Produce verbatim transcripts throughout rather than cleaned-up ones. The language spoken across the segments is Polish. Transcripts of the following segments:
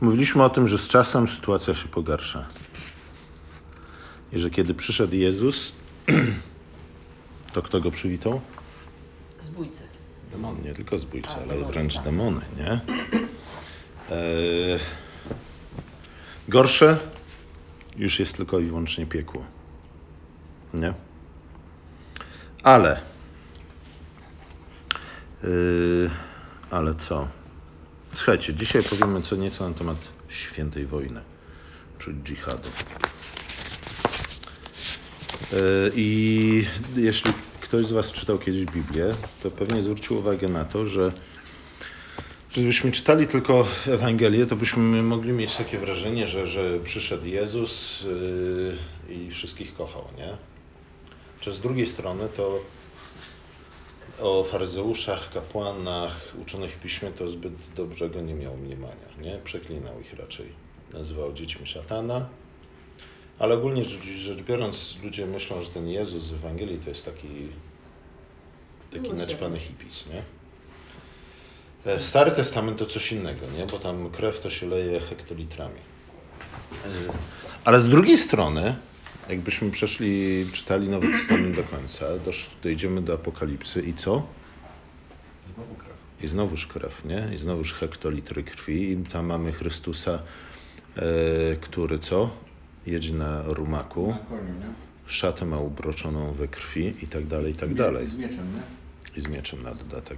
Mówiliśmy o tym, że z czasem sytuacja się pogarsza. I że kiedy przyszedł Jezus, to kto go przywitał? Zbójcy. Demony. Nie tylko zbójcy, A, ale demony, wręcz tak. demony, nie? E... Gorsze już jest tylko i wyłącznie piekło. Nie? Ale yy, ale co? Słuchajcie, dzisiaj powiemy co nieco na temat świętej wojny, czyli dżihadu. Yy, I jeśli ktoś z was czytał kiedyś Biblię, to pewnie zwrócił uwagę na to, że gdybyśmy czytali tylko Ewangelię, to byśmy mogli mieć takie wrażenie, że, że przyszedł Jezus yy, i wszystkich kochał, nie? Czy z drugiej strony to o faryzeuszach, kapłanach, uczonych w piśmie to zbyt dobrego nie miał mniemania, nie? Przeklinał ich raczej. Nazywał dziećmi szatana. Ale ogólnie rzecz, rzecz biorąc, ludzie myślą, że ten Jezus z Ewangelii to jest taki taki No, naćpany hipis, nie? Stary Testament to coś innego, nie? Bo tam krew to się leje hektolitrami. Ale z drugiej strony, jakbyśmy przeszli, czytali Nowy Testament do końca, dosz, dojdziemy do Apokalipsy i co? Znowu krew. I znowuż krew, nie? I znowuż hektolitry krwi. I tam mamy Chrystusa, e, który co? Jedzie na rumaku. Na koniu, nie? Szatę ma ubroczoną we krwi i tak dalej, i tak Nie, dalej. Z mieczem, nie? I z mieczem na dodatek.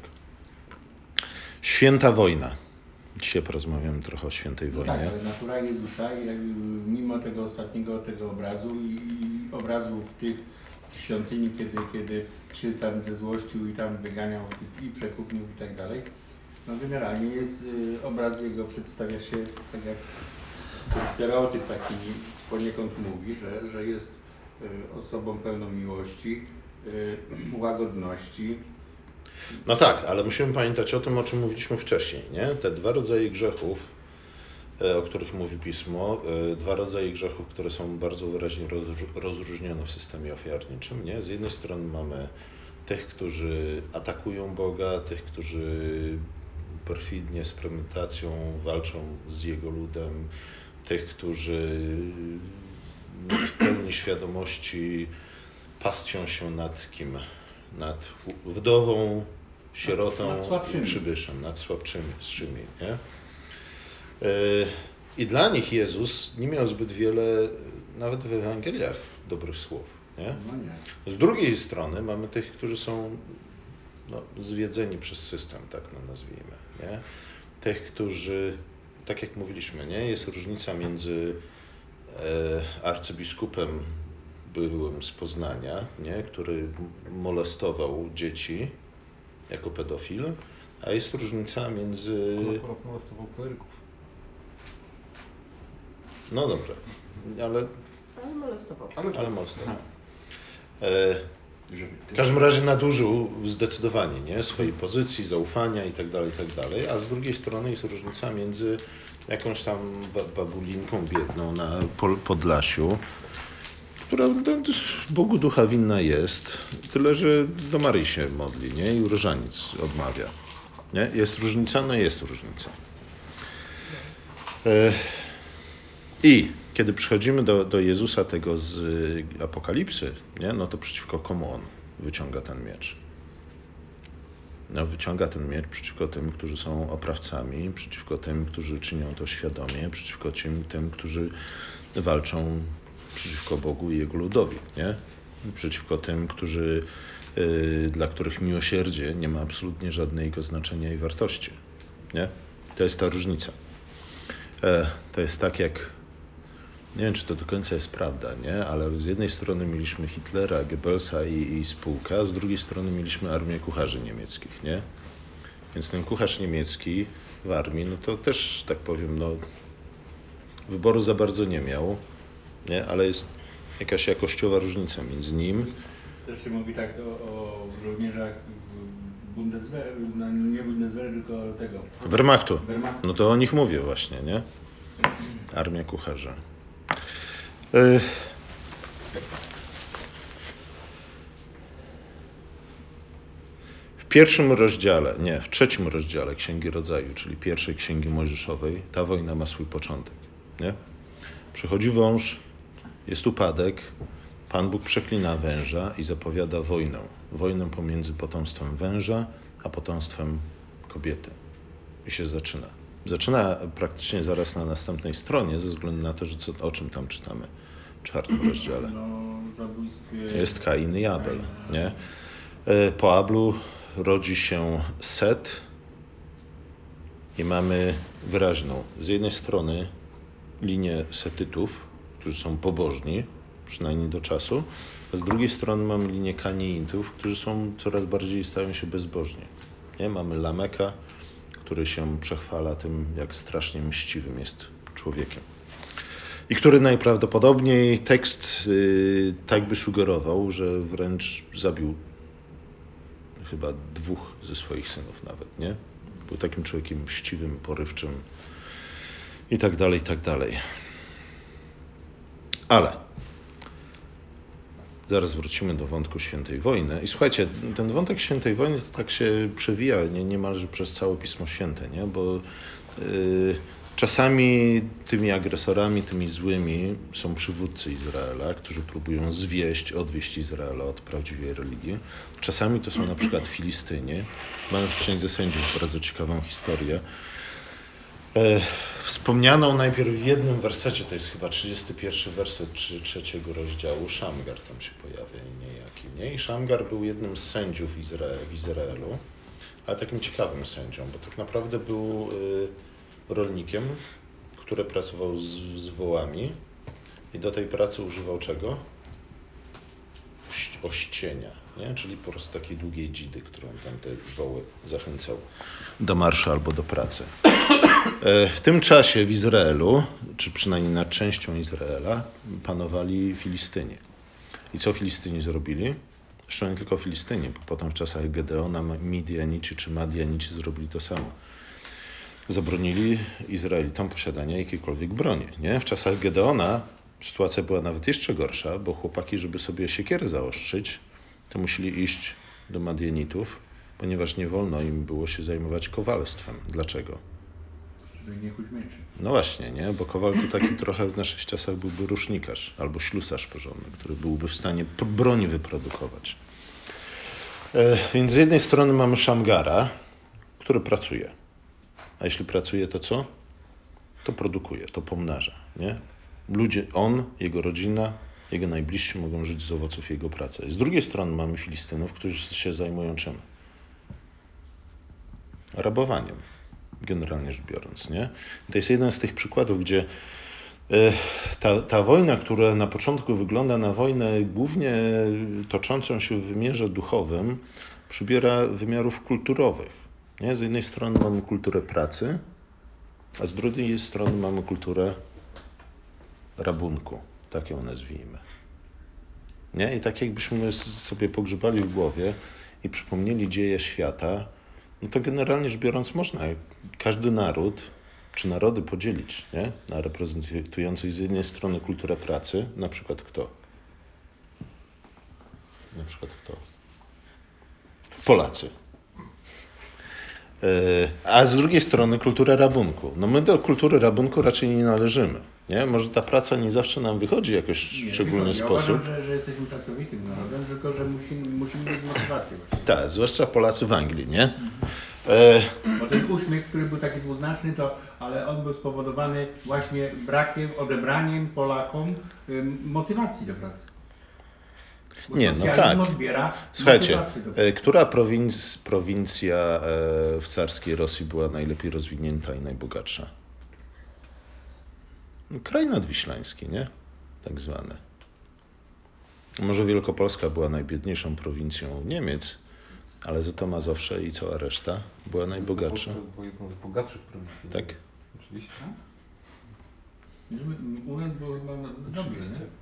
Święta wojna. Dzisiaj porozmawiamy trochę o świętej No wojnie. tak, ale natura Jezusa, jak, mimo tego ostatniego tego obrazu i obrazów tych świątyni, kiedy, kiedy się tam zezłościł i tam wyganiał tych i przekupniów i tak dalej, no generalnie jest y, obraz jego przedstawia się tak jak ten stereotyp taki poniekąd mówi, że, że jest y, osobą pełną miłości, y, łagodności. No tak, ale musimy pamiętać o tym, o czym mówiliśmy wcześniej, nie? Te dwa rodzaje grzechów, o których mówi Pismo, dwa rodzaje grzechów, które są bardzo wyraźnie rozróżnione w systemie ofiarniczym, nie? Z jednej strony mamy tych, którzy atakują Boga, tych, którzy perfidnie, z premedytacją walczą z Jego ludem, tych, którzy w pełni świadomości pastwią się nad kim? Nad wdową, sierotą nad, nad i przybyszem, nad słabczymi, wstrzymi, nie? Yy, I dla nich Jezus nie miał zbyt wiele, nawet w Ewangeliach, dobrych słów, nie? No nie. Z drugiej strony mamy tych, którzy są no, zwiedzeni przez system, tak no nazwijmy, nie? Tych, którzy, tak jak mówiliśmy, nie? Jest różnica między e, arcybiskupem byłym z Poznania, nie? Który molestował dzieci jako pedofil, a jest różnica między... On akurat molestował kleryków. No dobrze, ale... Ale molestował. Ale, ale molestował. E, w każdym razie nadużył zdecydowanie, nie? Swojej pozycji, zaufania i tak dalej, i tak dalej, a z drugiej strony jest różnica między jakąś tam babulinką biedną na Podlasiu, która Bogu ducha winna jest, tyle, że do Maryi się modli, nie? I różaniec odmawia, nie? Jest różnica? No jest różnica. E, I kiedy przychodzimy do, do Jezusa tego z Apokalipsy, nie? No to przeciwko komu On wyciąga ten miecz? No, wyciąga ten miecz przeciwko tym, którzy są oprawcami, przeciwko tym, którzy czynią to świadomie, przeciwko tym, tym którzy walczą przeciwko Bogu i Jego ludowi, nie? Przeciwko tym, którzy, yy, dla których miłosierdzie nie ma absolutnie żadnego znaczenia i wartości, nie? To jest ta różnica. E, to jest tak jak, nie wiem, czy to do końca jest prawda, nie? Ale z jednej strony mieliśmy Hitlera, Goebbelsa i, i spółkę, a z drugiej strony mieliśmy armię kucharzy niemieckich, nie? Więc ten kucharz niemiecki w armii, no to też, tak powiem, no wyboru za bardzo nie miał, nie? Ale jest jakaś jakościowa różnica między nim. Też się mówi tak o, o żołnierzach Bundeswehr, no nie Bundeswehr, tylko tego. Wehrmachtu. Wehrmachtu. No to o nich mówię właśnie, nie? Armia kucharzy. Y- w pierwszym rozdziale, nie, w trzecim rozdziale Księgi Rodzaju, czyli pierwszej Księgi Mojżeszowej, ta wojna ma swój początek. Nie? Przychodzi wąż, jest upadek, Pan Bóg przeklina węża i zapowiada wojnę. Wojnę pomiędzy potomstwem węża a potomstwem kobiety. I się zaczyna. Zaczyna praktycznie zaraz na następnej stronie, ze względu na to, że co, o czym tam czytamy w czwartym rozdziale. No, zabójstwie... Jest Kain i Abel. Nie? Po Ablu rodzi się Set i mamy wyraźną, z jednej strony linię Setytów, którzy są pobożni, przynajmniej do czasu, a z drugiej strony mamy linię Kaniitów, którzy są coraz bardziej stają się bezbożni. Nie? Mamy Lameka, który się przechwala tym, jak strasznie mściwym jest człowiekiem. I który najprawdopodobniej tekst yy, tak by sugerował, że wręcz zabił chyba dwóch ze swoich synów nawet, nie? Był takim człowiekiem mściwym, porywczym i tak dalej, i tak dalej. Ale zaraz wrócimy do wątku Świętej Wojny. I słuchajcie, ten wątek Świętej Wojny to tak się przewija nie, niemalże przez całe Pismo Święte, nie? Bo yy, czasami tymi agresorami, tymi złymi są przywódcy Izraela, którzy próbują zwieść, odwieść Izraela od prawdziwej religii. Czasami to są na przykład Filistyni. Mamy w Księdze Sędziów bardzo ciekawą historię. E, wspomnianą najpierw w jednym wersecie, to jest chyba trzydziesty pierwszy werset czy trzeciego rozdziału, Szamgar tam się pojawia i niejaki. Nie? I Szamgar był jednym z sędziów Izrae w Izraelu, ale takim ciekawym sędzią, bo tak naprawdę był y, rolnikiem, który pracował z, z wołami i do tej pracy używał czego? Oś, ościenia, nie? Czyli po prostu takiej długiej dzidy, którą tam te woły zachęcał do marszu albo do pracy. W tym czasie w Izraelu, czy przynajmniej nad częścią Izraela, panowali Filistyni. I co Filistyni zrobili? Zresztą nie tylko Filistyni, bo potem w czasach Gedeona Midianici czy Madianici zrobili to samo. Zabronili Izraelitom posiadania jakiejkolwiek broni. Nie? W czasach Gedeona sytuacja była nawet jeszcze gorsza, bo chłopaki, żeby sobie siekiery zaostrzyć, to musieli iść do Madianitów, ponieważ nie wolno im było się zajmować kowalstwem. Dlaczego? Żeby nie huśmieszy. No właśnie, nie? Bo kowal to taki trochę w naszych czasach byłby rusznikarz albo ślusarz porządny, który byłby w stanie broni wyprodukować. E, więc z jednej strony mamy Szamgara, który pracuje. A jeśli pracuje, to co? To produkuje, to pomnaża, nie? Ludzie, on, jego rodzina, jego najbliżsi mogą żyć z owoców jego pracy. Z drugiej strony mamy Filistynów, którzy się zajmują czym? Rabowaniem, generalnie rzecz biorąc, nie? I to jest jeden z tych przykładów, gdzie ta, ta wojna, która na początku wygląda na wojnę głównie toczącą się w wymiarze duchowym, przybiera wymiarów kulturowych. Nie? Z jednej strony mamy kulturę pracy, a z drugiej strony mamy kulturę rabunku, tak ją nazwijmy. Nie? I tak jakbyśmy sobie pogrzebali w głowie i przypomnieli dzieje świata, no to generalnie rzecz biorąc można każdy naród czy narody podzielić, nie? Na reprezentujących z jednej strony kulturę pracy, na przykład kto? Na przykład kto? Polacy. A z drugiej strony kulturę rabunku. No my do kultury rabunku raczej nie należymy. Nie? Może ta praca nie zawsze nam wychodzi w jakiś Nie, szczególny ja sposób. uważam, że, że jesteśmy pracowitym narodem, tylko że musimy, musimy mieć motywację. Właśnie. Tak, zwłaszcza Polacy w Anglii, nie? E... Bo ten uśmiech, który był taki dwuznaczny, to, ale on był spowodowany właśnie brakiem, odebraniem Polakom ym, motywacji do pracy. Bo Nie, no socjalizm tak. odbiera Słuchajcie, motywację do pracy. e, która prowinc, prowincja e, w carskiej Rosji była najlepiej rozwinięta i najbogatsza? No, kraj nadwiślański, nie? Tak zwany. Może Wielkopolska była najbiedniejszą prowincją Niemiec, ale za to Mazowsze i cała reszta była najbogatsza. Polska była jedną z bogatszych prowincji. Tak. Oczywiście. U nas było chyba dobrze, Oczywiście. nie?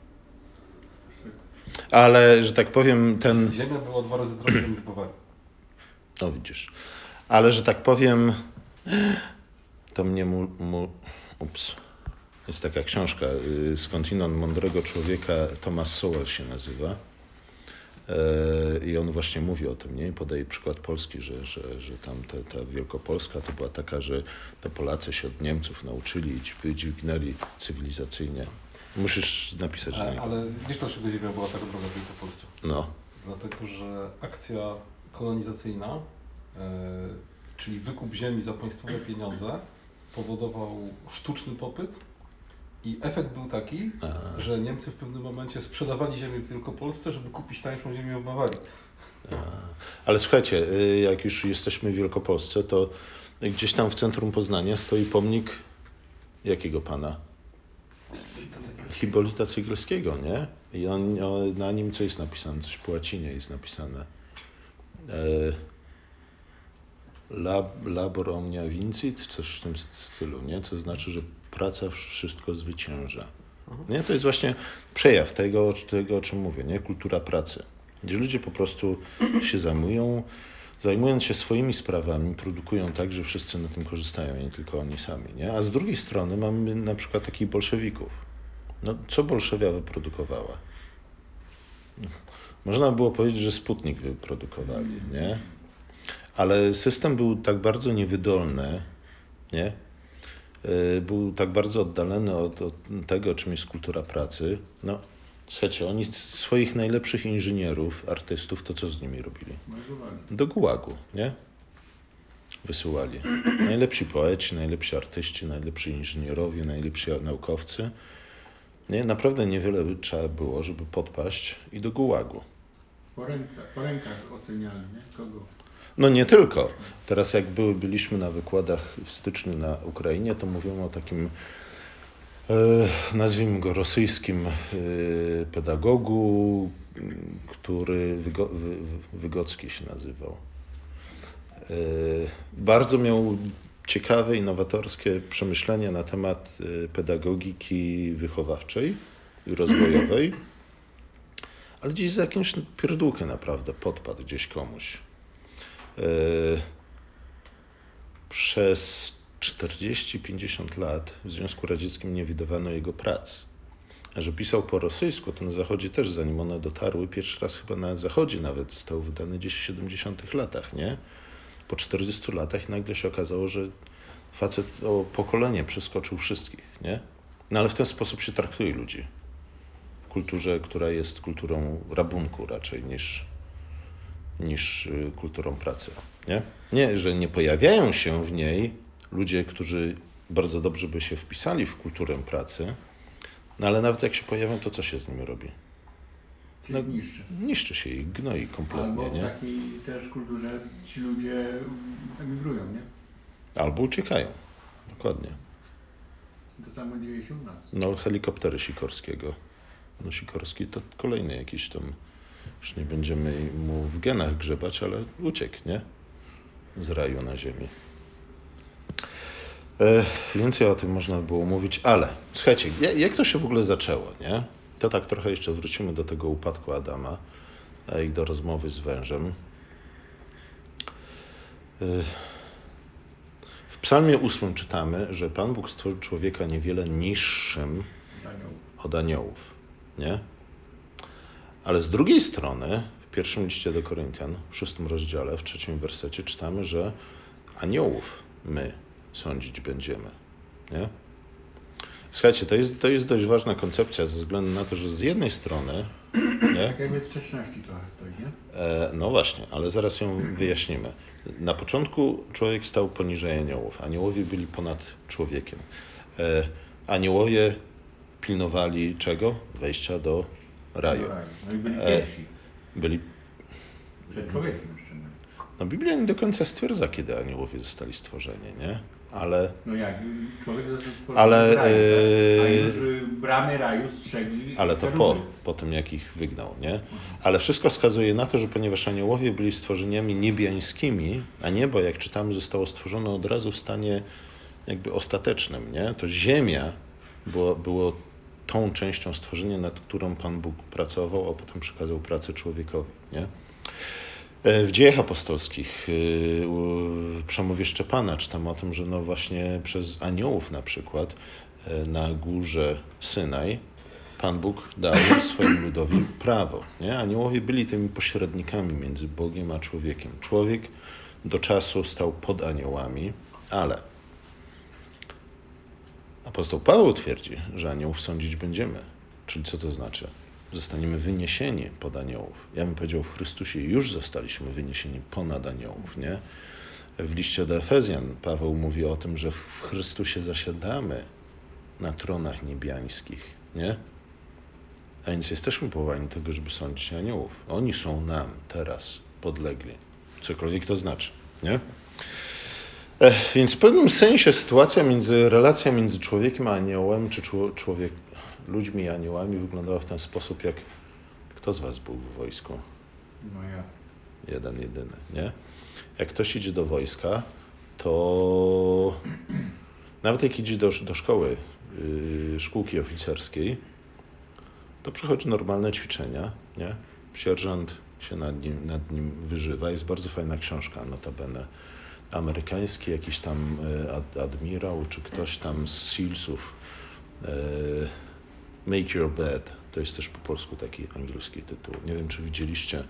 Ale, że tak powiem, ten... Ziemia była dwa razy droższa niż Bawaria. No widzisz. Ale, że tak powiem, to mnie mu... mu ups. Jest taka książka, Skądinąd mądrego człowieka, Thomas Sowell się nazywa. I on właśnie mówi o tym, nie? I podaje przykład Polski, że, że, że tam ta, ta Wielkopolska to była taka, że to Polacy się od Niemców nauczyli i ci wydźwignęli cywilizacyjnie. Musisz napisać na Ale, niego. ale wiesz, dlaczego ziemia była tak droga w Wielkopolsce? No. Dlatego, że akcja kolonizacyjna, e, czyli wykup ziemi za państwowe pieniądze, powodował sztuczny popyt i efekt był taki, A. że Niemcy w pewnym momencie sprzedawali ziemię w Wielkopolsce, żeby kupić tańszą ziemię w Bawarii. A. Ale słuchajcie, jak już jesteśmy w Wielkopolsce, to gdzieś tam w centrum Poznania stoi pomnik jakiego pana? Hipolita Cegielskiego, nie? I on, on, na nim co jest napisane? Coś po łacinie jest napisane. E, lab, labor omnia vincit, coś w tym stylu, nie? Co znaczy, że praca wszystko zwycięża. Nie? To jest właśnie przejaw tego, tego, o czym mówię, nie? Kultura pracy. Gdzie ludzie po prostu się zajmują, zajmując się swoimi sprawami, produkują tak, że wszyscy na tym korzystają, nie tylko oni sami, nie? A z drugiej strony mamy na przykład takich bolszewików. No, co Bolszewia wyprodukowała? Można było powiedzieć, że Sputnik wyprodukowali, nie? Ale system był tak bardzo niewydolny, nie? Był tak bardzo oddalony od, od tego, czym jest kultura pracy. No, słuchajcie, oni swoich najlepszych inżynierów, artystów, to co z nimi robili? Do gułagu, nie? Wysyłali. Najlepsi poeci, najlepsi artyści, najlepsi inżynierowie, najlepsi naukowcy. Nie? Naprawdę niewiele trzeba było, żeby podpaść i do gułagu. Po, ręce, po rękach oceniali, nie? Kogo? No nie tylko. Teraz jak były, byliśmy na wykładach w styczniu na Ukrainie, to mówią o takim, e, nazwijmy go rosyjskim e, pedagogu, który Wygo, Wy, Wygocki się nazywał. E, bardzo miał ciekawe, innowatorskie przemyślenia na temat pedagogiki wychowawczej i rozwojowej, ale gdzieś za jakąś pierdółkę naprawdę podpadł gdzieś komuś. Przez czterdzieści pięćdziesiąt lat w Związku Radzieckim nie widywano jego prac. A że pisał po rosyjsku, to na Zachodzie też, zanim one dotarły, pierwszy raz chyba na Zachodzie nawet został wydany gdzieś w siedemdziesiątych latach, nie? Po czterdziestu latach i nagle się okazało, że facet o pokolenie przeskoczył wszystkich, nie? No ale w ten sposób się traktuje ludzi. W kulturze, która jest kulturą rabunku raczej niż, niż kulturą pracy, nie? Nie, że nie pojawiają się w niej ludzie, którzy bardzo dobrze by się wpisali w kulturę pracy, no ale nawet jak się pojawią, to co się z nimi robi? Czyli no, niszczy. Niszczy się ich, gnoi kompletnie, Albo w nie? takiej też kulturze ci ludzie emigrują, nie? Albo uciekają, dokładnie. To samo dzieje się u nas. No, helikoptery Sikorskiego. No, Sikorski to kolejny jakiś tam, już nie będziemy mu w genach grzebać, ale uciekł, nie? Z raju na ziemi. E, więcej o tym można było mówić, ale słuchajcie, jak to się w ogóle zaczęło, nie? To tak trochę jeszcze wrócimy do tego upadku Adama i do rozmowy z wężem. E, w Psalmie ósmym czytamy, że Pan Bóg stworzył człowieka niewiele niższym od aniołów, nie? Ale z drugiej strony, w pierwszym liście do Koryntian, w szóstym rozdziale, w trzecim wersecie czytamy, że aniołów my sądzić będziemy, nie? Słuchajcie, to jest, to jest dość ważna koncepcja ze względu na to, że z jednej strony... Nie? Tak jakby sprzeczności trochę stoi, nie? E, no właśnie, ale zaraz ją wyjaśnimy. Na początku człowiek stał poniżej aniołów. Aniołowie byli ponad człowiekiem. E, aniołowie pilnowali czego? Wejścia do raju. No i byli pierwsi. E, byli... Przed człowiekiem jeszcze. No Biblia nie do końca stwierdza, kiedy aniołowie zostali stworzeni, nie? Ale... No jak? Człowiek został stworzony ale, w raju, tak? A e, już bramy raju strzegli. Ale to po, po tym, jak ich wygnał, nie? Ale wszystko wskazuje na to, że ponieważ aniołowie byli stworzeniami niebiańskimi, a niebo, jak czytamy, zostało stworzone od razu w stanie jakby ostatecznym, nie? To ziemia było, było tą częścią stworzenia, nad którą Pan Bóg pracował, a potem przekazał pracę człowiekowi, nie? W Dziejach Apostolskich, w przemowie Szczepana czytam o tym, że no właśnie przez aniołów na przykład na górze Synaj Pan Bóg dał swojemu ludowi prawo. Nie? Aniołowie byli tymi pośrednikami między Bogiem a człowiekiem. Człowiek do czasu stał pod aniołami, ale apostoł Paweł twierdzi, że aniołów sądzić będziemy. Czyli co to znaczy? Zostaniemy wyniesieni pod aniołów. Ja bym powiedział, w Chrystusie już zostaliśmy wyniesieni ponad aniołów, nie? W liście do Efezjan Paweł mówi o tym, że w Chrystusie zasiadamy na tronach niebiańskich, nie? A więc jesteśmy powołani do tego, żeby sądzić aniołów. Oni są nam teraz podlegli. Cokolwiek to znaczy, nie? Ech, więc w pewnym sensie sytuacja między, relacja między człowiekiem a aniołem, czy człowiek, ludźmi i aniołami wyglądała w ten sposób, jak kto z was był w wojsku? No ja. Jeden, jedyny, nie? Jak ktoś idzie do wojska, to nawet jak idzie do, do szkoły, yy, szkółki oficerskiej, to przechodzi normalne ćwiczenia, nie? Sierżant się nad nim, nad nim wyżywa. Jest bardzo fajna książka, notabene amerykański, jakiś tam ad, admirał, czy ktoś tam z Sealsów. Yy, Make Your Bed. To jest też po polsku taki angielski tytuł. Nie wiem, czy widzieliście.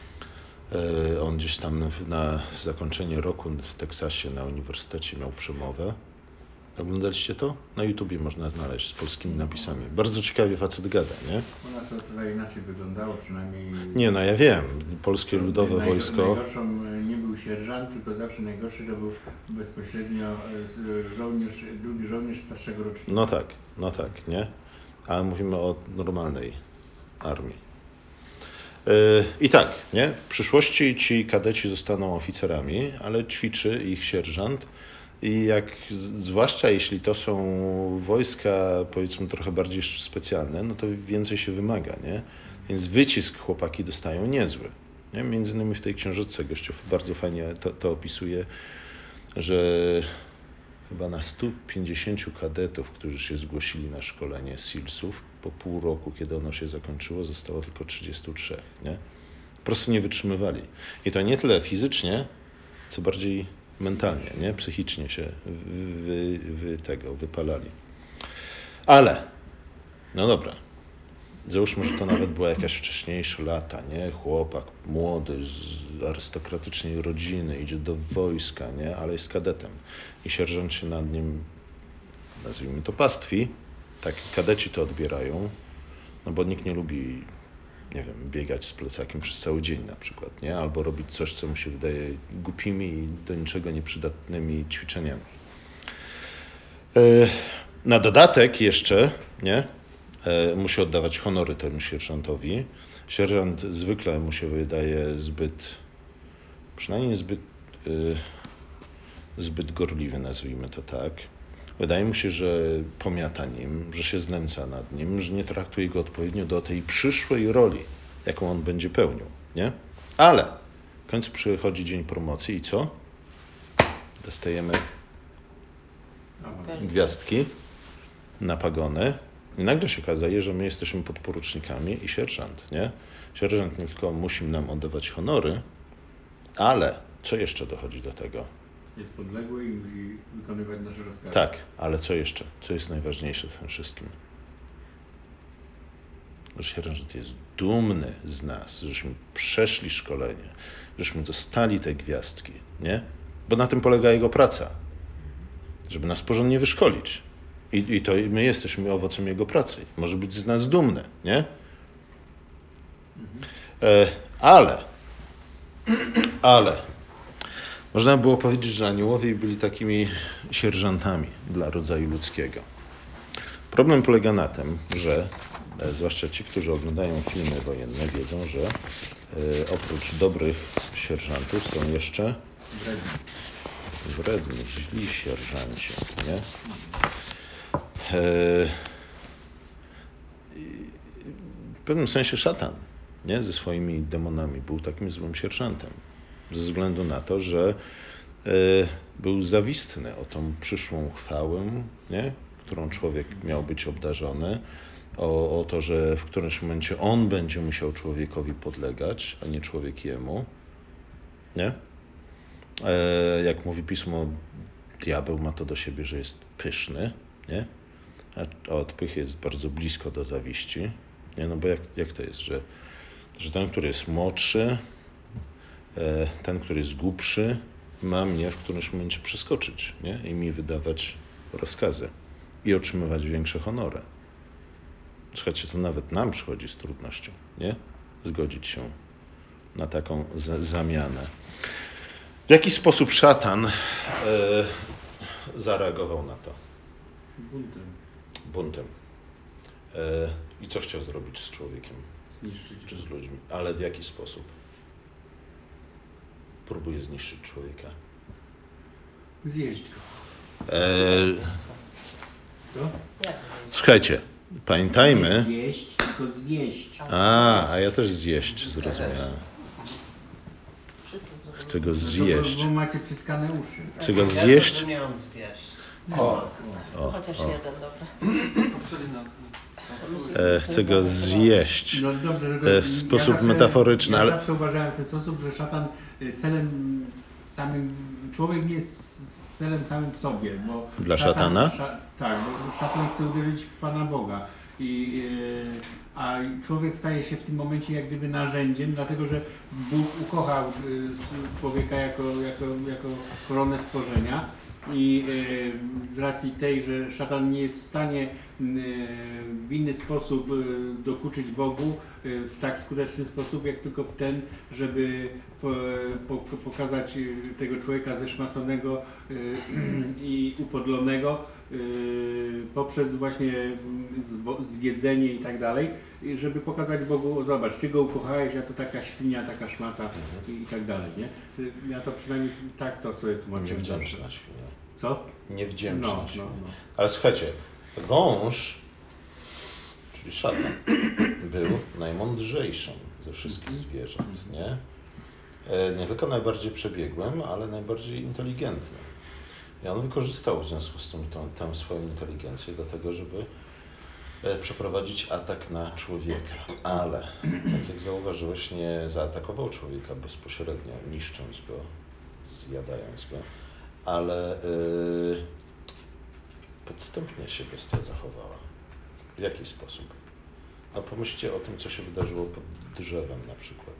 Yy, on gdzieś tam na zakończenie roku w Teksasie na uniwersytecie miał przemowę. Oglądaliście to? Na YouTubie można znaleźć z polskimi napisami. Bardzo ciekawie facet gada, nie? U nas to trochę inaczej wyglądało, przynajmniej... Nie, no ja wiem. Polskie Ludowe Najgor- Wojsko. Najgorszą nie był sierżant, tylko zawsze najgorszy to był bezpośrednio e, żołnierz, drugi żołnierz starszego rocznika. No tak, no tak, nie? Ale mówimy o normalnej armii. Yy, I tak, nie? W przyszłości ci kadeci zostaną oficerami, ale ćwiczy ich sierżant. I jak, zwłaszcza jeśli to są wojska, powiedzmy, trochę bardziej specjalne, no to więcej się wymaga, nie? Więc wycisk chłopaki dostają niezły. Nie? Między innymi w tej książeczce Gościów bardzo fajnie to, to opisuje, że chyba na stu pięćdziesięciu kadetów, którzy się zgłosili na szkolenie Sealsów, po pół roku, kiedy ono się zakończyło, zostało tylko trzydziestu trzech, nie? Po prostu nie wytrzymywali. I to nie tyle fizycznie, co bardziej mentalnie, nie? Psychicznie się wy, wy tego wypalali. Ale, no dobra, załóżmy, że to nawet była jakaś wcześniejsza lata, nie? Chłopak młody, z arystokratycznej rodziny, idzie do wojska, nie? Ale jest kadetem. I sierżant się nad nim, nazwijmy to, pastwi. Tak, kadeci to odbierają, no bo nikt nie lubi, nie wiem, biegać z plecakiem przez cały dzień na przykład, nie? Albo robić coś, co mu się wydaje głupimi i do niczego nieprzydatnymi ćwiczeniami. Na dodatek jeszcze, nie? Musi oddawać honory temu sierżantowi. Sierżant zwykle mu się wydaje zbyt, przynajmniej zbyt, zbyt gorliwy, nazwijmy to tak. Wydaje mu się, że pomiata nim, że się znęca nad nim, że nie traktuje go odpowiednio do tej przyszłej roli, jaką on będzie pełnił, nie? Ale w końcu przychodzi dzień promocji i co? Dostajemy gwiazdki na pagony i nagle się okazuje, że my jesteśmy podporucznikami i sierżant, nie? Sierżant nie tylko musi nam oddawać honory, ale co jeszcze dochodzi do tego? Jest podległy i musi wykonywać nasze rozkazy. Tak, ale co jeszcze? Co jest najważniejsze w tym wszystkim? Że sierżant jest dumny z nas, żeśmy przeszli szkolenie, żeśmy dostali te gwiazdki, nie? Bo na tym polega jego praca, żeby nas porządnie wyszkolić. I, i to my jesteśmy owocem jego pracy. Może być z nas dumny, nie? E, ale, ale, można było powiedzieć, że aniołowie byli takimi sierżantami dla rodzaju ludzkiego. Problem polega na tym, że e, zwłaszcza ci, którzy oglądają filmy wojenne, wiedzą, że e, oprócz dobrych sierżantów są jeszcze wredni, źli sierżanci, nie? E, w pewnym sensie szatan, nie? Ze swoimi demonami był takim złym sierżantem. Ze względu na to, że e, był zawistny o tą przyszłą chwałę, nie? Którą człowiek miał być obdarzony, o, o to, że w którymś momencie on będzie musiał człowiekowi podlegać, a nie człowiek jemu. Nie? E, jak mówi Pismo, diabeł ma to do siebie, że jest pyszny, nie? a, a od pychy jest bardzo blisko do zawiści. Nie? No bo jak, jak to jest, że, że ten, który jest młodszy, e, ten, który jest głupszy, ma mnie w którymś momencie przeskoczyć, nie? I mi wydawać rozkazy i otrzymywać większe honory. Słuchajcie, to nawet nam przychodzi z trudnością, nie? Zgodzić się na taką z- zamianę. W jaki sposób szatan e, zareagował na to? Buntem. Buntem. E, I co chciał zrobić z człowiekiem, Zniszczyć. czy z ludźmi? Ale w jaki sposób? Próbuje zniszczyć człowieka. Zjeść go. E, Co? Jak? słuchajcie, Nie pamiętajmy... zjeść, tylko zwieść. A, a ja też zjeść zrozumiałem. Wszyscy zrozumieli. Chcę go No to zjeść. Bo, bo macie przytkane uszy. Chcę go Ja zjeść. zrozumiałam zwieść. O, To O, chociaż o. jeden, dobra. patrzyli na... E, chcę go zjeść. No dobrze, że E, w sposób zawsze, metaforyczny, ja ale- zawsze uważałem w ten sposób, że szatan y, celem samym, człowiek nie jest s- celem samym w sobie, bo Dla szatan, szatana? Sza, tak, bo szatan chce uderzyć w Pana Boga. I, y, a człowiek staje się w tym momencie jak gdyby narzędziem, dlatego że Bóg ukochał y, s- człowieka jako, jako, jako koronę stworzenia. I y, z racji tej, że szatan nie jest w stanie y, w inny sposób y, dokuczyć Bogu y, w tak skuteczny sposób, jak tylko w ten, żeby po, po, pokazać y, tego człowieka zeszmaconego y, i upodlonego y, poprzez właśnie zwo- zwiedzenie i tak dalej, i żeby pokazać Bogu, zobacz, ty go ukochałeś, a to taka świnia, taka szmata i, i tak dalej, nie? Y, Ja to przynajmniej tak to sobie tłumaczyłem. Niewdzięczna świnia. Co? Niewdzięczna No, no, świnia. no. Ale słuchajcie, wąż, czyli szatan, był najmądrzejszym ze wszystkich zwierząt, nie? E, Nie tylko najbardziej przebiegłym, ale najbardziej inteligentnym. I on wykorzystał w związku z tym tą, tę swoją inteligencję do tego, żeby e, przeprowadzić atak na człowieka. Ale, tak jak zauważyłeś, nie zaatakował człowieka bezpośrednio, niszcząc go, zjadając go, ale yy, podstępnie się bestia zachowała. W jaki sposób? No pomyślcie o tym, co się wydarzyło pod drzewem na przykład.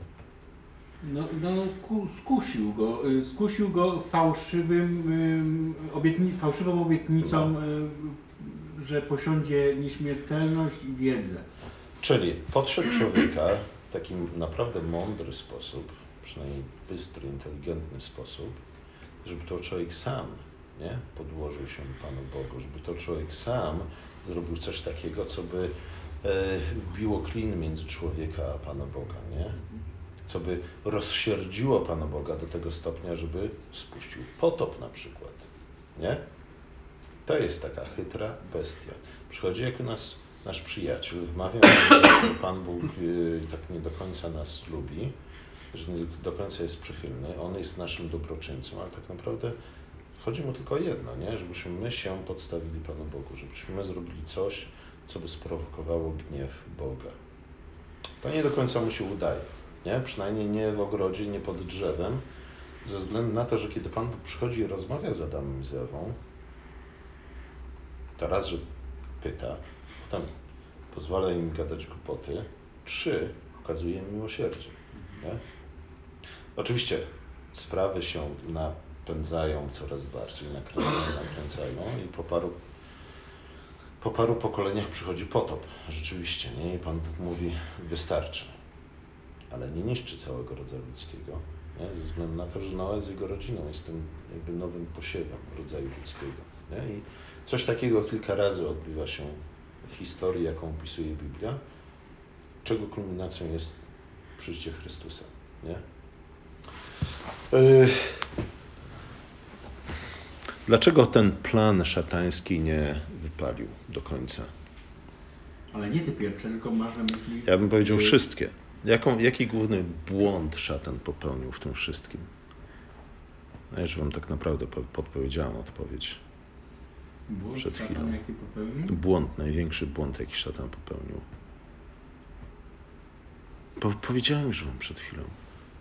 No, no ku, skusił go, y, skusił go fałszywym, y, obietni, fałszywą obietnicą, y, że posiądzie nieśmiertelność i wiedzę. Czyli podszedł człowieka w taki naprawdę mądry sposób, przynajmniej bystry, inteligentny sposób, żeby to człowiek sam, nie, podłożył się Panu Bogu, żeby to człowiek sam zrobił coś takiego, co by e, wbiło klin między człowieka a Pana Boga, nie? Co by rozsierdziło Pana Boga do tego stopnia, żeby spuścił potop na przykład, nie? To jest taka chytra bestia. Przychodzi jak u nas nasz przyjaciel, wmawia nam, że Pan Bóg y, tak nie do końca nas lubi, że nie do końca jest przychylny, On jest naszym dobroczyńcą, ale tak naprawdę chodzi mu tylko o jedno, nie? Żebyśmy my się podstawili Panu Bogu, żebyśmy my zrobili coś, co by sprowokowało gniew Boga. To nie do końca mu się udaje, nie? Przynajmniej nie w ogrodzie, nie pod drzewem, ze względu na to, że kiedy Pan Bóg przychodzi i rozmawia z Adamem i z Ewą, to raz, że pyta, potem pozwala im gadać głupoty, trzy, okazuje im miłosierdzie. Nie? Oczywiście sprawy się napędzają coraz bardziej, nakręcają, nakręcają i po paru, po paru pokoleniach przychodzi potop, rzeczywiście, nie? I Pan Bóg mówi, wystarczy, ale nie niszczy całego rodzaju ludzkiego, nie? Ze względu na to, że Noe z jego rodziną jest tym jakby nowym posiewem rodzaju ludzkiego. Nie? I coś takiego kilka razy odbywa się w historii, jaką opisuje Biblia, czego kulminacją jest przyjście Chrystusa. Nie? Yy... Dlaczego ten plan szatański nie wypalił do końca? Ale nie ty pierwsze, tylko masz na myśli... Ja bym powiedział y, wszystkie. Jaką, jaki główny błąd szatan popełnił w tym wszystkim? No już wam tak naprawdę po- podpowiedziałem odpowiedź. Błąd przed szatan chwilą. jaki popełnił? Błąd, największy błąd, jaki szatan popełnił. Po, powiedziałem już wam przed chwilą.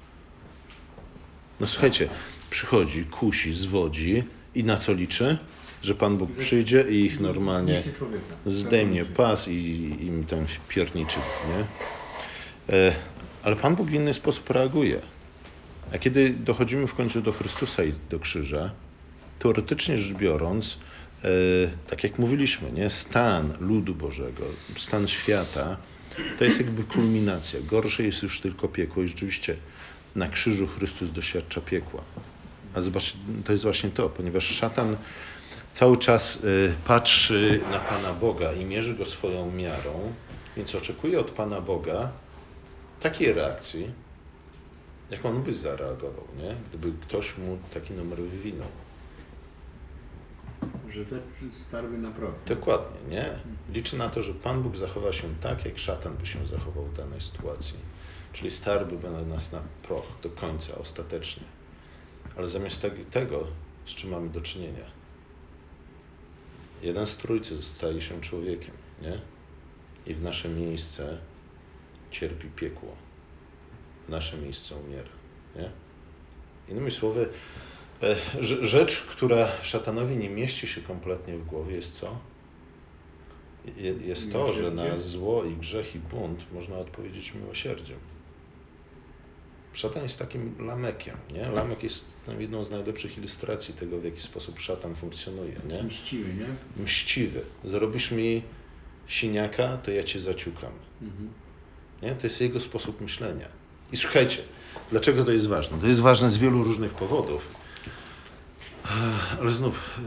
No słuchajcie, przychodzi, kusi, zwodzi i na co liczy? że Pan Bóg przyjdzie i ich normalnie Zniszczy człowieka. zdejmie pas i im tam pierniczy, nie? E, ale Pan Bóg w inny sposób reaguje. A kiedy dochodzimy w końcu do Chrystusa i do krzyża, teoretycznie rzecz biorąc, e, tak jak mówiliśmy, nie? Stan ludu Bożego, stan świata, to jest jakby kulminacja. Gorsze jest już tylko piekło i rzeczywiście na krzyżu Chrystus doświadcza piekła. A zobaczcie, to jest właśnie to, ponieważ szatan cały czas y, patrzy na Pana Boga i mierzy go swoją miarą, więc oczekuje od Pana Boga takiej reakcji, jak on by zareagował, nie? Gdyby ktoś mu taki numer wywinął. Że zeprzy starby na proch. Dokładnie, nie? Liczy na to, że Pan Bóg zachowa się tak, jak szatan by się zachował w danej sytuacji. Czyli starby na nas na proch do końca, ostatecznie. Ale zamiast tego, z czym mamy do czynienia? Jeden z trójcy staje się człowiekiem, nie? I w nasze miejsce cierpi piekło. W nasze miejsce umiera, nie? Innymi słowy, rzecz, która szatanowi nie mieści się kompletnie w głowie, jest co? Jest to, że na zło i grzech i bunt można odpowiedzieć miłosierdziem. Szatan jest takim lamekiem, nie? Lamek jest jedną z najlepszych ilustracji tego, w jaki sposób szatan funkcjonuje, nie? Mściwy, nie? Mściwy. Zrobisz mi siniaka, to ja cię zaciukam. Mhm. Nie? To jest jego sposób myślenia. I słuchajcie, dlaczego to jest ważne? To jest ważne z wielu różnych powodów. Ale znów,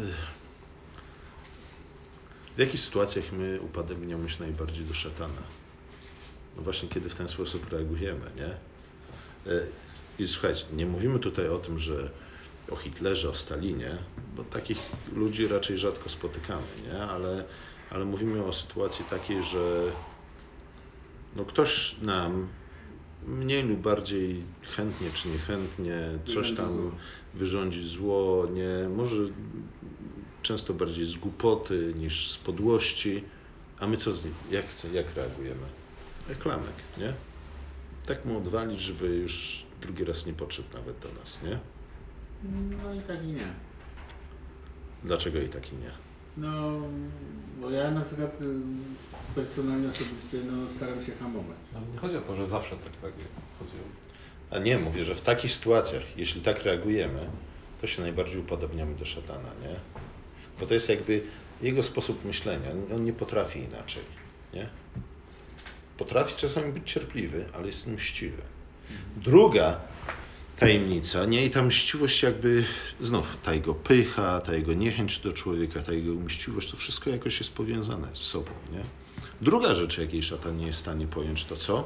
w jakich sytuacjach my upodabniamy się najbardziej do szatana? No właśnie, kiedy w ten sposób reagujemy, nie? I słuchajcie, nie mówimy tutaj o tym, że o Hitlerze, o Stalinie, bo takich ludzi raczej rzadko spotykamy, nie? Ale, ale mówimy o sytuacji takiej, że no ktoś nam mniej lub bardziej chętnie czy niechętnie coś tam wyrządzi zło, nie? Może często bardziej z głupoty niż z podłości, a my co z nim? Jak, jak reagujemy? Jak lamek, nie? Tak mu odwalić, żeby już drugi raz nie podszedł nawet do nas, nie? No i tak i nie. Dlaczego i tak i nie? No, bo ja na przykład y, personalnie osobiście no, staram się hamować. Ale nie chodzi o to, że zawsze tak reaguje. Chodzi o... A nie, mówię, że w takich sytuacjach, jeśli tak reagujemy, to się najbardziej upodobniamy do szatana, nie? Bo to jest jakby jego sposób myślenia. On nie potrafi inaczej, nie? Potrafi czasami być cierpliwy, ale jest mściwy. Druga tajemnica, nie? I ta mściwość jakby, znów, ta jego pycha, ta jego niechęć do człowieka, ta jego mściwość, to wszystko jakoś jest powiązane z sobą, nie? Druga rzecz, jakiej szatan nie jest w stanie pojąć, to co?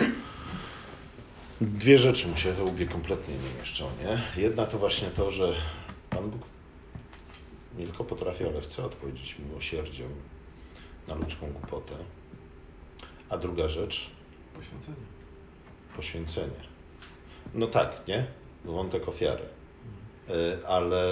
Dwie rzeczy mu się we łbie kompletnie nie mieszczą, nie? Jedna to właśnie to, że Pan Bóg nie tylko potrafi, ale chce odpowiedzieć miłosierdziem na ludzką głupotę. A druga rzecz? Poświęcenie. Poświęcenie. No tak, nie? Wątek ofiary. Y, ale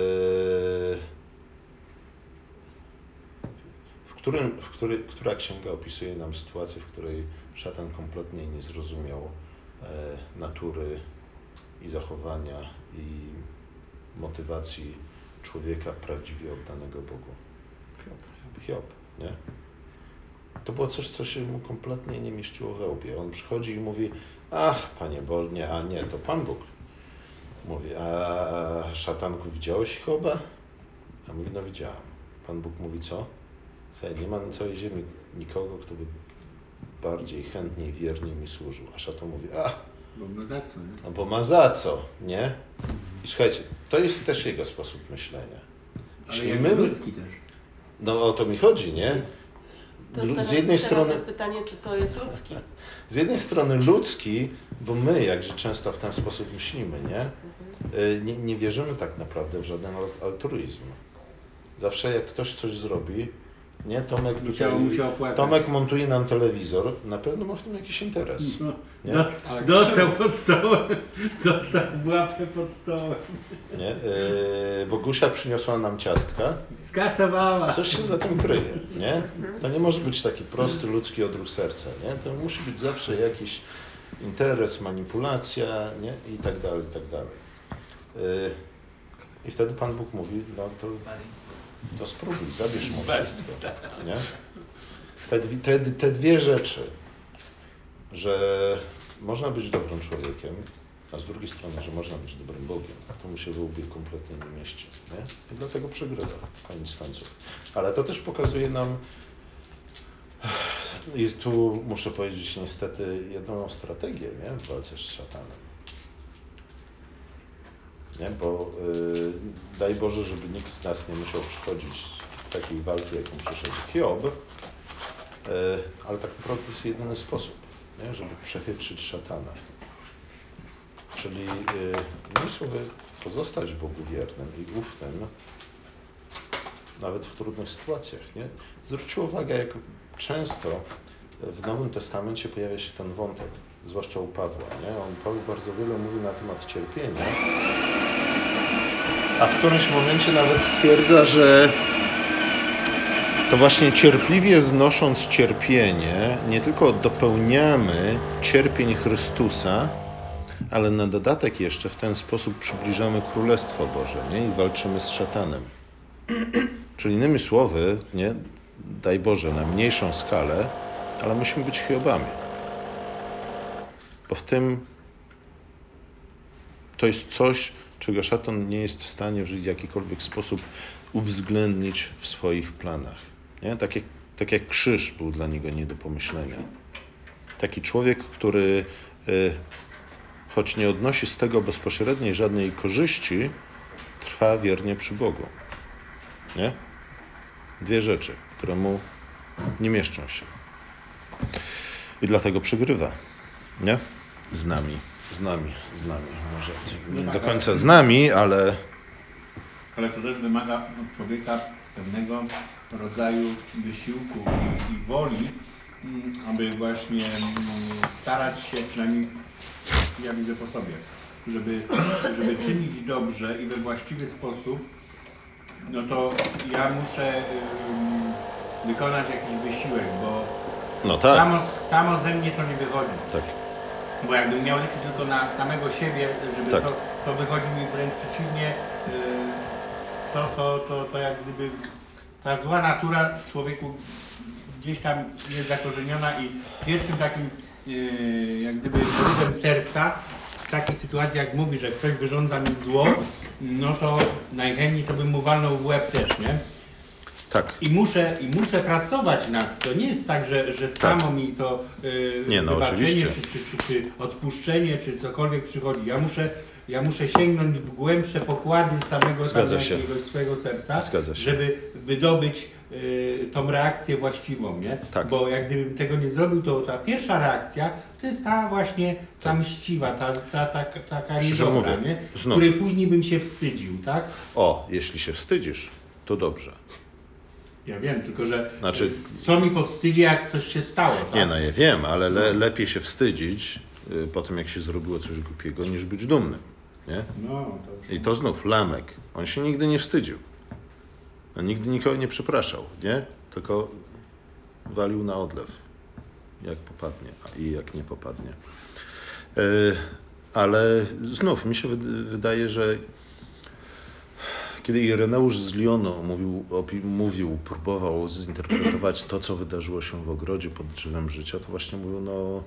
w którym, w który, która księga opisuje nam sytuację, w której szatan kompletnie nie zrozumiał e, natury i zachowania i motywacji człowieka prawdziwie oddanego Bogu? Hiob. Hiob, nie? To było coś, co się mu kompletnie nie mieściło we łbie. On przychodzi i mówi, ach, Panie Boże, nie, a nie, to Pan Bóg. Mówi, a szatanku, widziałeś Hioba? A mówi, no widziałem. Pan Bóg mówi, co? Słuchaj, nie ma na całej ziemi nikogo, kto by bardziej chętnie i wiernie mi służył. A szatan mówi, a, Bo ma za co, nie? no bo ma za co, nie? I słuchajcie, to jest też jego sposób myślenia. Ale Jeśli jak my, ludzki też. no o to mi chodzi, nie? To Lu- teraz, z jednej teraz strony, jest pytanie, czy to jest ludzki. z jednej strony ludzki, bo my jakże często w ten sposób myślimy, nie? Y, Nie, nie wierzymy tak naprawdę w żaden al- altruizm. Zawsze jak ktoś coś zrobi, nie? Tomek, Musiał, tutaj, musiał płacać. Tomek montuje nam telewizor, na pewno ma w tym jakiś interes. No, Nie? dost, Ale dostał pod stołem. Dostał w łapę pod stołem. Nie? Yy, Bogusia przyniosła nam ciastka. Skasowała. Coś się za tym kryje, nie? To nie może być taki prosty ludzki odruch serca, nie? To musi być zawsze jakiś interes, manipulacja, nie? I tak dalej, i tak dalej. Yy, I wtedy Pan Bóg mówi, no to, to spróbuj, zabierz mu wszystko. Nie? Te, dwie- te, te dwie rzeczy, że można być dobrym człowiekiem, a z drugiej strony, że można być dobrym Bogiem, to mu się we łbie kompletnie nie mieści. Nie? I dlatego przegrywa, koniec końców. Ale to też pokazuje nam, i tu muszę powiedzieć niestety jedną strategię, nie? W walce z szatanem. Nie? Bo yy, daj Boże, żeby nikt z nas nie musiał przychodzić do takiej walki, jaką przyszedł Hiob, yy, ale tak naprawdę jest jedyny sposób, nie? Żeby przechytrzyć szatana. Czyli yy, słowy pozostać Bogu wiernym i ufnym, nawet w trudnych sytuacjach. Nie? Zwróćcie uwagę, jak często w Nowym Testamencie pojawia się ten wątek, zwłaszcza u Pawła. Nie? On, Paweł bardzo wiele mówi na temat cierpienia, a w którymś momencie nawet stwierdza, że to właśnie cierpliwie znosząc cierpienie, nie tylko dopełniamy cierpień Chrystusa, ale na dodatek jeszcze w ten sposób przybliżamy Królestwo Boże, nie? I walczymy z szatanem. Czyli innymi słowy, nie? Daj Boże, na mniejszą skalę, ale musimy być Hiobami. Bo w tym to jest coś, czego szatan nie jest w stanie w jakikolwiek sposób uwzględnić w swoich planach. Nie? Tak jak, tak jak krzyż był dla niego nie do pomyślenia. Taki człowiek, który y, choć nie odnosi z tego bezpośredniej żadnej korzyści, trwa wiernie przy Bogu. Nie? Dwie rzeczy, które mu nie mieszczą się. I dlatego przegrywa. Nie? Z nami. Z nami. Z nami. Może nie do końca z nami, ale... Ale to też wymaga od człowieka pewnego rodzaju wysiłku i, i woli, mm, aby właśnie mm, starać się, przynajmniej ja widzę po sobie, żeby, żeby czynić dobrze i we właściwy sposób, no to ja muszę ym, wykonać jakiś wysiłek, bo No tak. samo, samo ze mnie to nie wychodzi. Tak. Bo jakbym miał liczyć tylko na samego siebie, żeby Tak. to, to wychodzi mi wręcz przeciwnie, yy, to, to, to, to jak gdyby ta zła natura w człowieku gdzieś tam jest zakorzeniona i pierwszym takim yy, jak gdyby trudem serca w takiej sytuacji, jak mówi, że ktoś wyrządza mi zło, no to najchętniej to bym mu walnął w łeb też, nie? Tak. I muszę, i muszę pracować nad to. Nie jest tak, że, że samo mi to yy, Nie, no wybaczenie, oczywiście. czy, czy, czy, czy odpuszczenie, czy cokolwiek przychodzi. Ja muszę, ja muszę sięgnąć w głębsze pokłady samego Zgadza tam się. jakiegoś swojego serca, Zgadza się. żeby wydobyć yy, tą reakcję właściwą, nie? Tak. Bo jak gdybym tego nie zrobił, to ta pierwsza reakcja to jest ta właśnie, ta mściwa, ta, ta, ta, taka Szczerze niedobra, mówię, nie? znów. Której później bym się wstydził, tak? O, jeśli się wstydzisz, to dobrze. Ja wiem, tylko że Znaczy- co mi powstydzi, jak coś się stało, tak? Nie, no ja wiem, ale le, lepiej się wstydzić y, po tym, jak się zrobiło coś głupiego, niż być dumnym. Nie? No, to już... I to znów Lamek. On się nigdy nie wstydził. On nigdy nikogo nie przepraszał, nie? Tylko walił na odlew. Jak popadnie a i jak nie popadnie. Yy, ale znów mi się wyd- wydaje, że kiedy Ireneusz z Lyonu mówił, opi- mówił, próbował zinterpretować to, co wydarzyło się w ogrodzie pod drzewem życia, to właśnie mówił, no...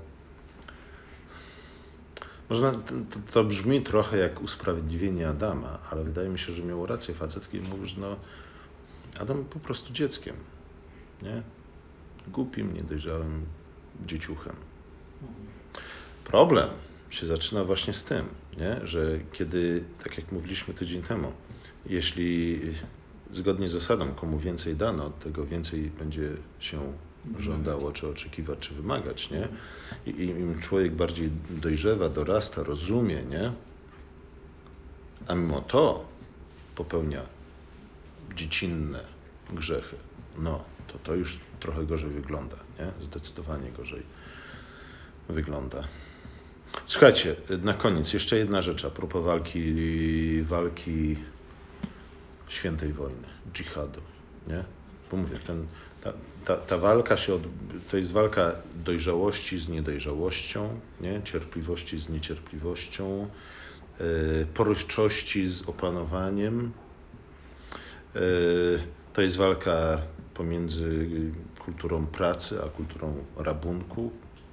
Można, to, to brzmi trochę jak usprawiedliwienie Adama, ale wydaje mi się, że miał rację facet, kiedy mówił, że no, Adam był po prostu dzieckiem, nie? Głupim, niedojrzałym dzieciuchem. Problem się zaczyna właśnie z tym, nie? Że kiedy, tak jak mówiliśmy tydzień temu, jeśli zgodnie z zasadą komu więcej dano, od tego więcej będzie się żądało, czy oczekiwać, czy wymagać, nie? I i im człowiek bardziej dojrzewa, dorasta, rozumie, nie? A mimo to popełnia dziecinne grzechy, no, to to już trochę gorzej wygląda, nie? Zdecydowanie gorzej wygląda. Słuchajcie, na koniec jeszcze jedna rzecz a propos walki, walki świętej wojny, dżihadu, nie? Bo mówię, ten, ta, ta, ta walka się od, to jest walka dojrzałości z niedojrzałością, nie? Cierpliwości z niecierpliwością, porywczości z opanowaniem. To jest walka pomiędzy kulturą pracy a kulturą rabunku,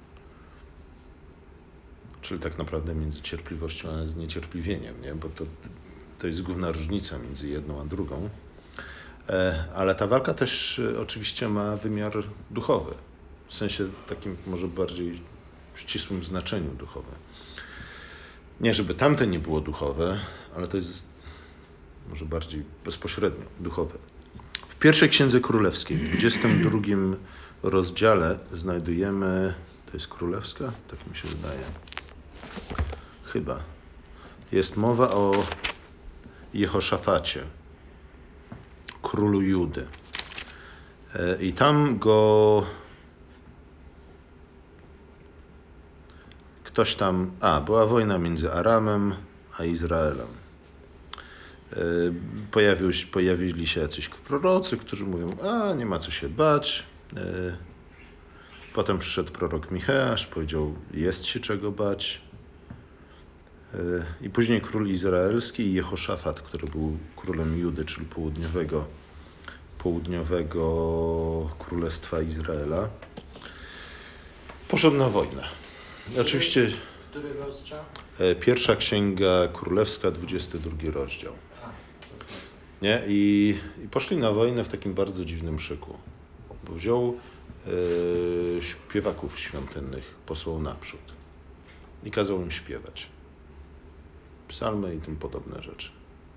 czyli tak naprawdę między cierpliwością a zniecierpliwieniem, nie? Bo to, to jest główna różnica między jedną a drugą. Ale ta walka też oczywiście ma wymiar duchowy, w sensie takim może bardziej ścisłym znaczeniu duchowym. Nie, żeby tamte nie było duchowe, ale to jest może bardziej bezpośrednio duchowe. W pierwszej Księdze Królewskiej, w dwudziestym drugim rozdziale znajdujemy, to jest Królewska? Tak mi się wydaje. Chyba. Jest mowa o Jehoszafacie, królu Judy. I tam go ktoś tam... A, była wojna między Aramem a Izraelem. Pojawił, pojawili się jacyś prorocy, którzy mówią, a nie ma co się bać. Potem przyszedł prorok Micheasz, powiedział, jest się czego bać. I później król izraelski i Jehoszafat, który był królem Judy, czyli południowego, południowego królestwa Izraela, poszedł na wojnę. Oczywiście Który rozdział? pierwsza Księga Królewska, dwudziesty drugi rozdział. Nie? I, I poszli na wojnę w takim bardzo dziwnym szyku, bo wziął e, śpiewaków świątynnych, posłał naprzód i kazał im śpiewać psalmy i tym podobne rzeczy.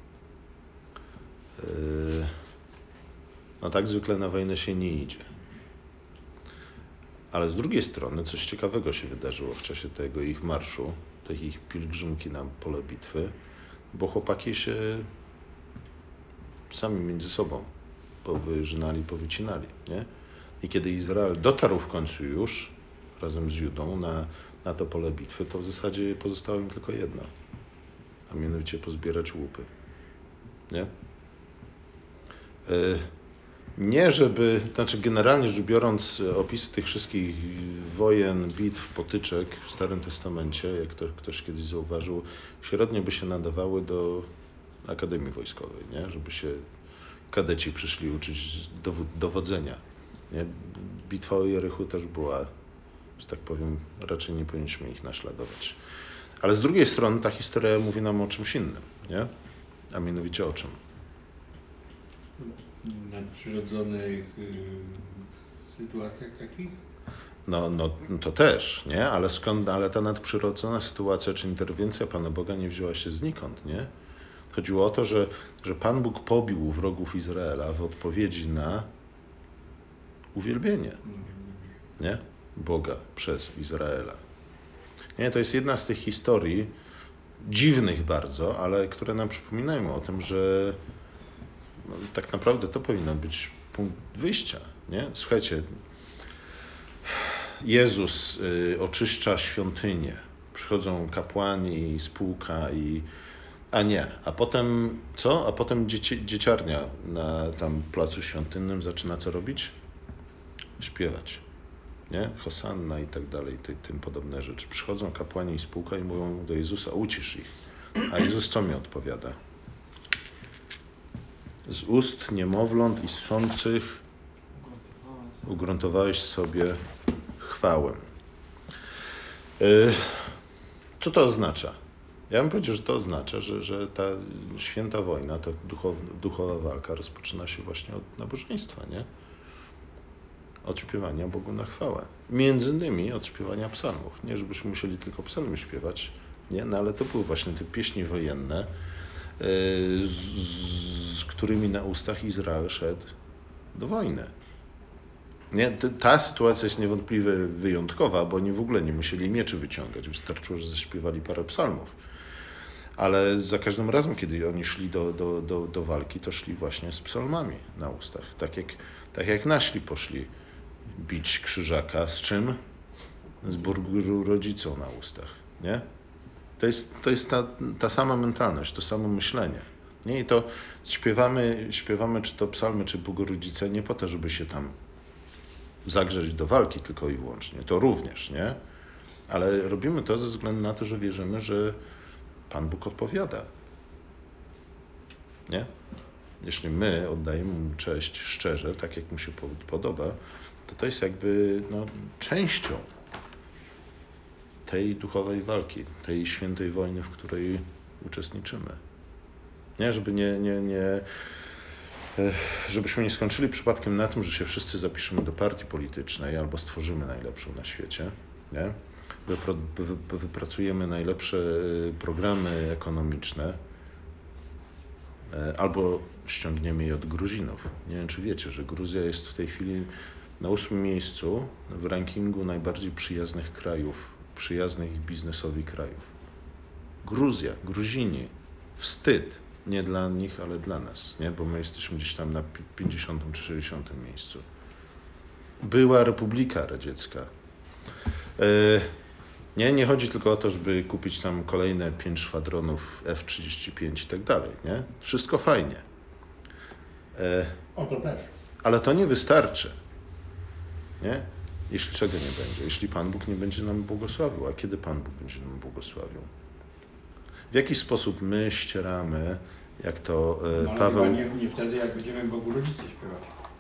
E, no tak zwykle na wojnę się nie idzie. Ale z drugiej strony coś ciekawego się wydarzyło w czasie tego ich marszu, tej ich pielgrzymki na pole bitwy, bo chłopaki się sami między sobą powyżynali, powycinali, nie? I kiedy Izrael dotarł w końcu już razem z Judą na, na to pole bitwy, to w zasadzie pozostało im tylko jedno, a mianowicie pozbierać łupy, nie? Nie żeby, znaczy generalnie rzecz biorąc, opisy tych wszystkich wojen, bitw, potyczek w Starym Testamencie, jak to ktoś kiedyś zauważył, średnio by się nadawały do Akademii Wojskowej, nie? Żeby się kadeci przyszli uczyć dowód, dowodzenia. Nie? Bitwa o Jerichu też była, że tak powiem, raczej nie powinniśmy ich naśladować. Ale z drugiej strony ta historia mówi nam o czymś innym, nie? A mianowicie o czym? Nadprzyrodzonych y, sytuacjach takich? No, no to też, nie? Ale skąd, ale ta nadprzyrodzona sytuacja czy interwencja Pana Boga nie wzięła się znikąd, nie? Chodziło o to, że, że Pan Bóg pobił wrogów Izraela w odpowiedzi na uwielbienie, nie? Boga przez Izraela. Nie, to jest jedna z tych historii, dziwnych bardzo, ale które nam przypominają o tym, że no, tak naprawdę to powinno być punkt wyjścia, nie? Słuchajcie, Jezus y, oczyszcza świątynię, przychodzą kapłani i spółka i a nie, a potem co? A potem dzieci, dzieciarnia na tam placu świątynnym zaczyna co robić? Śpiewać, nie? Hosanna i tak dalej, ty, tym podobne rzeczy. Przychodzą kapłani i spółka i mówią do Jezusa, ucisz ich. A Jezus co mi odpowiada? Z ust niemowląt i sących ugruntowałeś sobie chwałę. Co to oznacza? Ja bym powiedział, że to oznacza, że, że ta święta wojna, ta duchowa, duchowa walka rozpoczyna się właśnie od nabożeństwa, nie? Od śpiewania Bogu na chwałę. Między innymi od śpiewania psalmów. Nie, żebyśmy musieli tylko psalmy śpiewać, nie? No ale to były właśnie te pieśni wojenne, z, z którymi na ustach Izrael szedł do wojny. Nie? Ta sytuacja jest niewątpliwie wyjątkowa, bo oni w ogóle nie musieli mieczy wyciągać. Wystarczyło, że zaśpiewali parę psalmów. Ale za każdym razem, kiedy oni szli do, do, do, do walki, to szli właśnie z psalmami na ustach. Tak jak, tak jak nasi poszli bić krzyżaka. Z czym? Z burgru rodzicą na ustach. Nie? To jest, to jest ta, ta sama mentalność, to samo myślenie. Nie? I to śpiewamy, śpiewamy czy to psalmy, czy Bogorodzice nie po to, żeby się tam zagrzeć do walki tylko i wyłącznie. To również, nie? Ale robimy to ze względu na to, że wierzymy, że Pan Bóg odpowiada. Nie? Jeśli my oddajemy mu cześć szczerze, tak jak mu się podoba, to to jest jakby no, częścią tej duchowej walki, tej świętej wojny, w której uczestniczymy. Nie, żeby nie, nie, nie, żebyśmy nie skończyli przypadkiem na tym, że się wszyscy zapiszemy do partii politycznej albo stworzymy najlepszą na świecie, nie? Wypro, wy, wypracujemy najlepsze programy ekonomiczne albo ściągniemy je od Gruzinów. Nie wiem, czy wiecie, że Gruzja jest w tej chwili na ósmym miejscu w rankingu najbardziej przyjaznych krajów, przyjaznych biznesowi krajów. Gruzja, Gruzini, wstyd. Nie dla nich, ale dla nas, nie? Bo my jesteśmy gdzieś tam na pięćdziesiątym czy sześćdziesiątym miejscu. Była Republika Radziecka. Yy, nie, nie chodzi tylko o to, żeby kupić tam kolejne pięć szwadronów F trzydzieści pięć i tak dalej, nie? Wszystko fajnie. Yy, O to też. ale to nie wystarczy, nie? Jeśli czego nie będzie, jeśli Pan Bóg nie będzie nam błogosławił. A kiedy Pan Bóg będzie nam błogosławił? W jaki sposób my ścieramy, jak to e, No, ale Paweł... chyba nie, nie wtedy, jak będziemy Bogu rodzice śpiewać.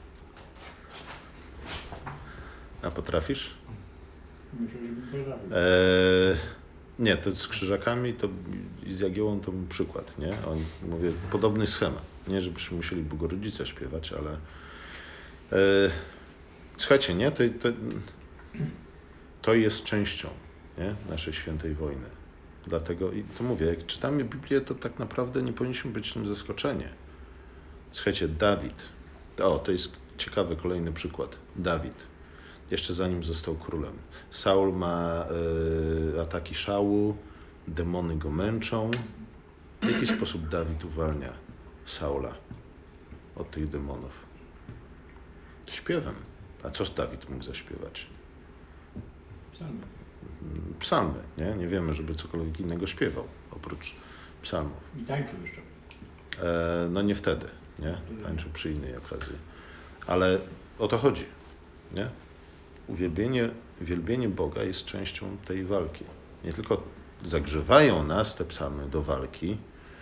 A potrafisz? Myślę, że bym potrafił. E, nie, to z krzyżakami to i z Jagiełą to był przykład, nie? On, mówię, podobny schemat. Nie, żebyśmy musieli Bogorodzica śpiewać, ale... E, słuchajcie, nie? To, to, to jest częścią, nie? Naszej świętej wojny. Dlatego, i to mówię, jak czytamy Biblię, to tak naprawdę nie powinniśmy być tym zaskoczeni. Słuchajcie, Dawid. O, to jest ciekawy kolejny przykład. Dawid. Jeszcze zanim został królem. Saul ma y, ataki szału, demony go męczą. W jaki sposób Dawid uwalnia Saula od tych demonów? Śpiewem. A co Dawid mógł zaśpiewać? Psalmy. Psalmy, nie? Nie wiemy, żeby cokolwiek innego śpiewał, oprócz psalmów. I tańczył jeszcze. E, no nie wtedy, nie? Tańczył przy innej okazji. Ale o to chodzi, nie? Uwielbienie, wielbienie Boga jest częścią tej walki. Nie tylko zagrzewają nas te psalmy do walki,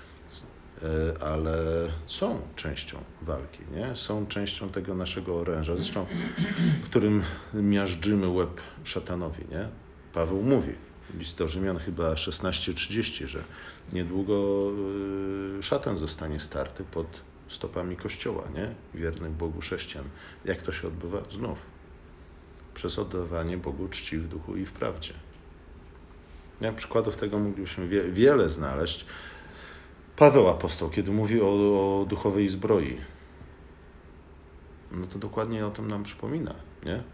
e, ale są częścią walki, nie? Są częścią tego naszego oręża, zresztą którym miażdżymy łeb szatanowi, nie? Paweł mówi, list do Rzymian chyba szesnaście trzydzieści, że niedługo szatan zostanie starty pod stopami Kościoła, nie? Wiernych Bogu chrześcijan. Jak to się odbywa? Znów. Przez oddawanie Bogu czci w duchu i w prawdzie. Nie? Przykładów tego moglibyśmy wie, wiele znaleźć. Paweł apostoł, kiedy mówi o, o duchowej zbroi, no to dokładnie o tym nam przypomina, nie?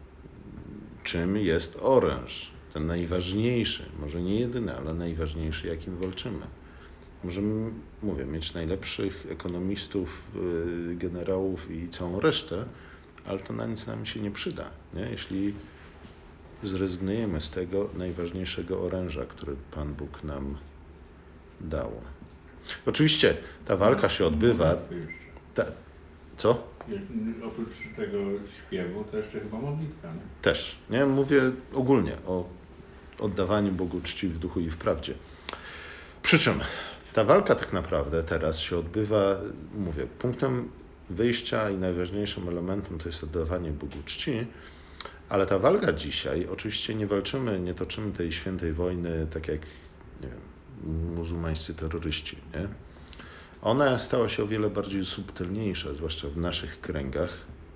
Czym jest oręż, ten najważniejszy, może nie jedyny, ale najważniejszy, jakim walczymy. Możemy, mówię, mieć najlepszych ekonomistów, yy, generałów i całą resztę, ale to na nic nam się nie przyda, nie? Jeśli zrezygnujemy z tego najważniejszego oręża, który Pan Bóg nam dał. Oczywiście ta walka się odbywa... Ta, co? Oprócz tego śpiewu, to jeszcze chyba modlitwa, nie? Też, nie? Mówię ogólnie o oddawaniu Bogu czci w duchu i w prawdzie. Przy czym ta walka tak naprawdę teraz się odbywa, mówię, punktem wyjścia i najważniejszym elementem to jest oddawanie Bogu czci, ale ta walka dzisiaj, oczywiście nie walczymy, nie toczymy tej świętej wojny tak jak, nie wiem, muzułmańscy terroryści, nie? Ona stała się o wiele bardziej subtelniejsza, zwłaszcza w naszych kręgach.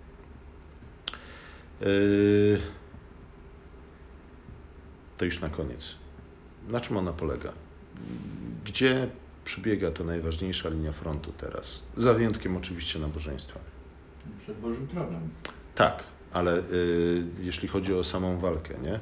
Yy... To już na koniec. Na czym ona polega? Gdzie przebiega to najważniejsza linia frontu teraz? Za wyjątkiem oczywiście nabożeństwa. Przed Bożym Tronem. Tak, ale yy, jeśli chodzi o samą walkę, nie?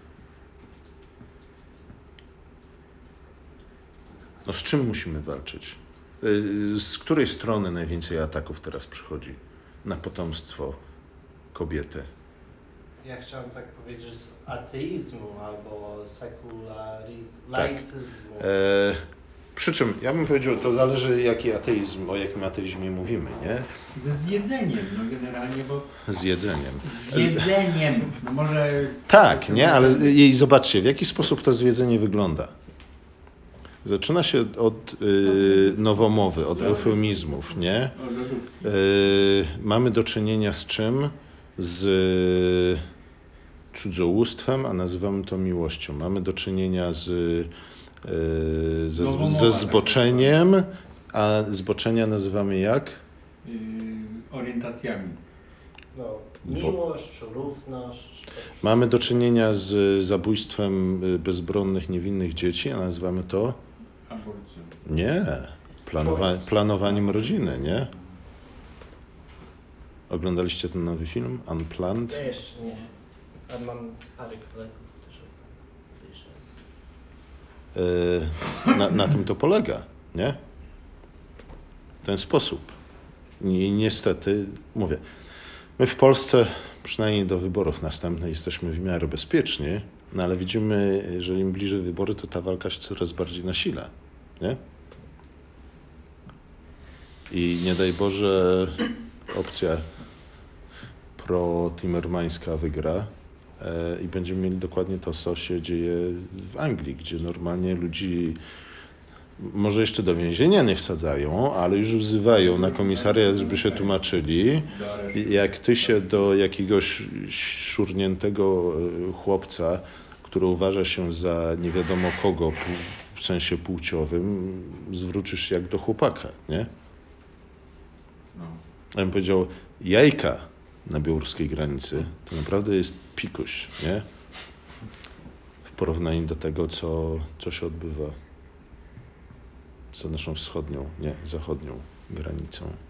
No z czym musimy walczyć? Z której strony najwięcej ataków teraz przychodzi na potomstwo kobiety? Ja chciałem tak powiedzieć z ateizmu albo sekularyzmu, Tak. laicyzmu. E, przy czym, ja bym powiedział, to zależy jaki ateizm, o jakim ateizmie mówimy, nie? Ze zjedzeniem, no generalnie, bo Z jedzeniem. z jedzeniem, no może... Tak, nie, ale i zobaczcie, w jaki sposób to zwiedzenie wygląda. Zaczyna się od y, nowomowy, od eufemizmów, nie? O, lodówki. Y, mamy do czynienia z czym? Z cudzołóstwem, a nazywamy to miłością. Mamy do czynienia z, y, ze, Nowomowa, ze tak. zboczeniem, a zboczenia nazywamy jak? Yy, orientacjami. No, Wo- miłość, równość. to Mamy do czynienia z zabójstwem y, bezbronnych, niewinnych dzieci, a nazywamy to? Aborcją. Nie. Planowa- Choice. planowaniem rodziny, nie? Oglądaliście ten nowy film? Unplanned? Ja jeszcze nie. A mam parę kolegów, którzy wyszli. Y, na, na tym to polega, nie? W ten sposób. I niestety, mówię, my w Polsce, przynajmniej do wyborów następnych, jesteśmy w miarę bezpieczni, no ale widzimy, że im bliżej wybory, to ta walka się coraz bardziej nasila, nie? I nie daj Boże, opcja pro-timmermańska wygra e, i będziemy mieli dokładnie to, co się dzieje w Anglii, gdzie normalnie ludzi może jeszcze do więzienia nie wsadzają, ale już wzywają na komisariat, żeby się tłumaczyli. Do aresztu. I jak ty się do jakiegoś szurniętego e, chłopca, który uważa się za nie wiadomo kogo w sensie płciowym, zwrócisz się jak do chłopaka, nie? No. Ja bym powiedział, jajka na białoruskiej granicy to naprawdę jest pikuś, nie? W porównaniu do tego, co, co się odbywa za naszą wschodnią, nie, zachodnią granicą.